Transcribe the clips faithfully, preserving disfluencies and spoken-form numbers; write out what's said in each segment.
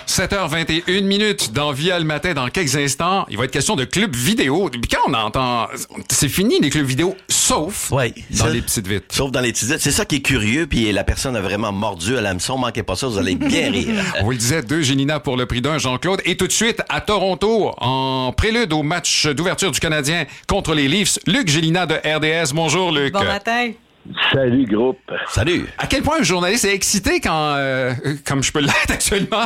sept heures vingt et une minutes dans Via le matin. Dans quelques instants, il va être question de clubs vidéo. Puis quand on entend... C'est fini, les clubs vidéo, sauf ouais, dans ça, les petites vites. Sauf dans les petites vites. C'est ça qui est curieux, puis la personne a vraiment mordu à l'hameçon. Manquez pas ça, vous allez bien rire. On vous le disait, deux Gélina pour le prix d'un, Jean-Claude. Et tout de suite, à Toronto, en prélude au match d'ouverture du Canadien contre les Leafs, Luc Gélina de R D S. Bonjour, Luc. Bon matin. Salut, groupe. Salut. À quel point un journaliste est excité quand, euh, comme je peux l'être actuellement,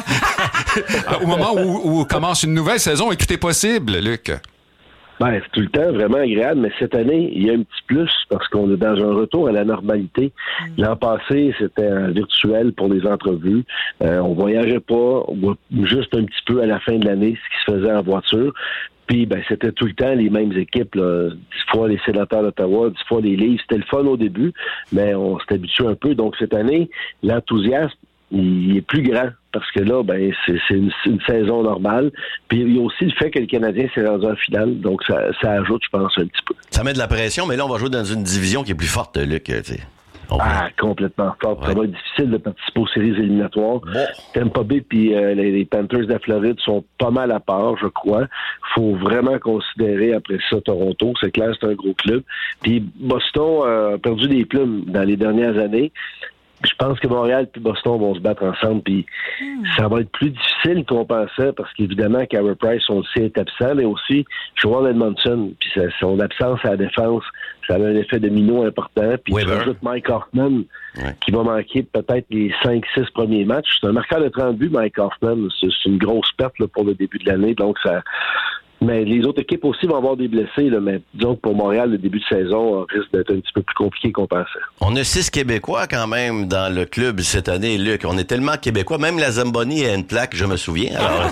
au moment où, où commence une nouvelle saison et tout est possible, Luc? Ben, c'est tout le temps vraiment agréable, mais cette année, il y a un petit plus parce qu'on est dans un retour à la normalité. Mm. L'an passé, c'était un virtuel pour les entrevues. Euh, on voyageait pas, juste un petit peu à la fin de l'année, ce qui se faisait en voiture. Puis, ben, c'était tout le temps les mêmes équipes, là. Dix fois les Sénateurs d'Ottawa, dix fois les Leafs. C'était le fun au début, mais on s'est habitué un peu. Donc, cette année, l'enthousiasme, il est plus grand. Parce que là, ben, c'est, c'est une, une saison normale. Puis, il y a aussi le fait que le Canadien s'est rendu en finale. Donc, ça, ça ajoute, je pense, un petit peu. Ça met de la pression, mais là, on va jouer dans une division qui est plus forte, Luc, tu sais. Ah, complètement fort. Ouais. Ça va être difficile de participer aux séries éliminatoires. Bon. Tampa Bay puis euh, les, les Panthers de la Floride sont pas mal à part, je crois. Faut vraiment considérer après ça Toronto. C'est clair, c'est un gros club. Puis Boston euh, a perdu des plumes dans les dernières années. Je pense que Montréal et Boston vont se battre ensemble, puis mm. ça va être plus difficile qu'on pensait, parce qu'évidemment, Carey Price, on le sait, est absent, mais aussi Joel Edmondson, puis ça, son absence à la défense, ça a un effet domino important, puis tu rajoutes Mike Hoffman, ouais. qui va manquer peut-être les cinq six premiers matchs. C'est un marqueur de trente buts, Mike Hoffman, c'est, c'est une grosse perte là, pour le début de l'année, donc ça... Mais les autres équipes aussi vont avoir des blessés, là, mais disons que pour Montréal, le début de saison risque d'être un petit peu plus compliqué qu'on pensait. On a six Québécois quand même dans le club cette année, Luc. On est tellement Québécois, même la Zamboni a une plaque, je me souviens. Alors,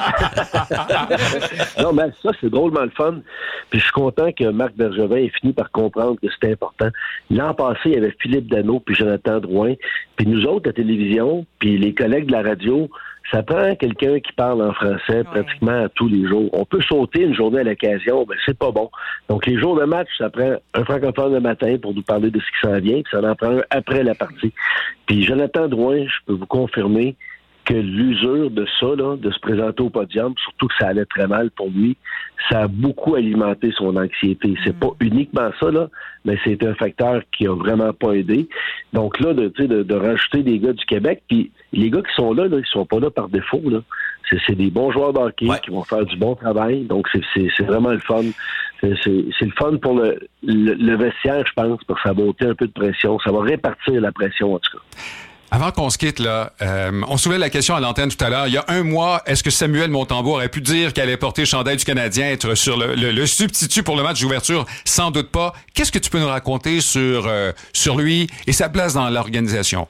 c'est... non, mais ça, c'est drôlement le fun. Puis je suis content que Marc Bergevin ait fini par comprendre que c'était important. L'an passé, il y avait Philippe Danault puis Jonathan Drouin. Puis nous autres, la télévision, puis les collègues de la radio, ça prend quelqu'un qui parle en français ouais. pratiquement tous les jours. On peut sauter une journée à l'occasion, mais c'est pas bon. Donc, les jours de match, ça prend un francophone le matin pour nous parler de ce qui s'en vient, puis ça en prend un après la partie. Puis Jonathan Drouin, je peux vous confirmer que l'usure de ça, là, de se présenter au podium, surtout que ça allait très mal pour lui, ça a beaucoup alimenté son anxiété. C'est pas uniquement ça, là, mais c'est un facteur qui a vraiment pas aidé. Donc là, de, de, de rajouter des gars du Québec, puis les gars qui sont là, là, ils sont pas là par défaut, là. C'est, c'est des bons joueurs de hockey ouais. qui vont faire du bon travail. Donc, c'est, c'est, c'est vraiment le fun. C'est, c'est, c'est le fun pour le, le, le vestiaire, je pense, parce que ça va ôter un peu de pression. Ça va répartir la pression, en tout cas. Avant qu'on se quitte, là, euh, on soulevait la question à l'antenne tout à l'heure. Il y a un mois, est-ce que Samuel Montembeault aurait pu dire qu'elle allait porter le chandail du Canadien, être sur le, le, le substitut pour le match d'ouverture? Sans doute pas. Qu'est-ce que tu peux nous raconter sur, euh, sur lui et sa place dans l'organisation?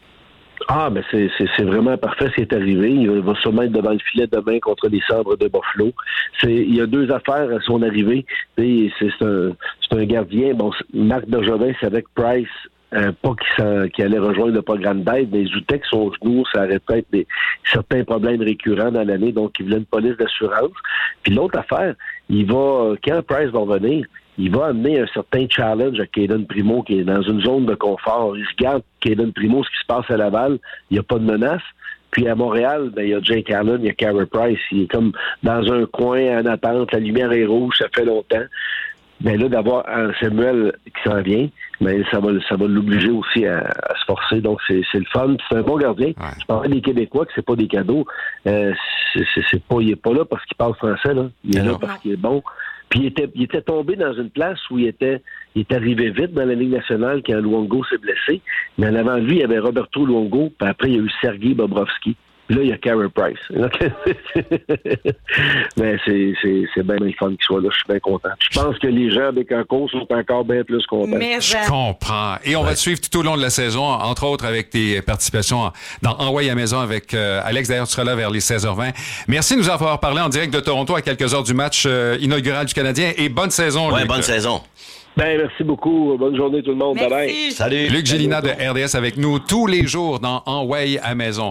Ah, ben c'est, c'est, c'est vraiment parfait ce qui est arrivé. Il va sûrement être devant le filet demain contre les Sabres de Buffalo. C'est, il y a deux affaires à son arrivée. C'est, c'est, un, c'est un gardien. Bon, Marc Bergevin, c'est avec Price. Euh, pas qu'il, qu'il allait rejoindre le programme d'aide, mais il doutait que son genou, ça aurait peut-être des, certains problèmes récurrents dans l'année, donc il voulait une police d'assurance. Puis l'autre affaire, il va, quand Price va revenir, il va amener un certain challenge à Caden Primo, qui est dans une zone de confort. Il regarde Caden Primo, ce qui se passe à Laval, il n'y a pas de menace. Puis à Montréal, ben, il y a Jake Allen, il y a Carey Price, il est comme dans un coin en attente, la lumière est rouge, ça fait longtemps. Mais là, d'avoir un Samuel qui s'en vient, mais ça va, ça va l'obliger aussi à, à se forcer. Donc, c'est, c'est le fun. C'est un bon gardien. Ouais. Je parlais des Québécois que c'est pas des cadeaux. Euh, c'est, c'est, c'est pas, il est pas là parce qu'il parle français, là. Il est non. là parce qu'il est bon. Puis il était, il était tombé dans une place où il était, il est arrivé vite dans la Ligue nationale quand Luongo s'est blessé. Mais en avant de lui, il y avait Roberto Luongo, puis après, il y a eu Sergei Bobrovski. Là, il y a Carey Price. Mais c'est, c'est, c'est bien fun qu'il soit là. Je suis bien content. Je pense que les gens des Cancos sont encore bien plus contents. Mais je comprends. Et on ouais. va te suivre tout au long de la saison, entre autres avec tes participations dans Envoy à la maison avec euh, Alex. D'ailleurs, tu seras là vers les seize heures vingt. Merci de nous avoir parlé en direct de Toronto à quelques heures du match euh, inaugural du Canadien. Et bonne saison, Ouais, Luc. bonne saison. Ben, merci beaucoup. Bonne journée tout le monde. Bye bye. Salut. Luc Gélina de R D S avec nous tous les jours dans Envoy à la maison.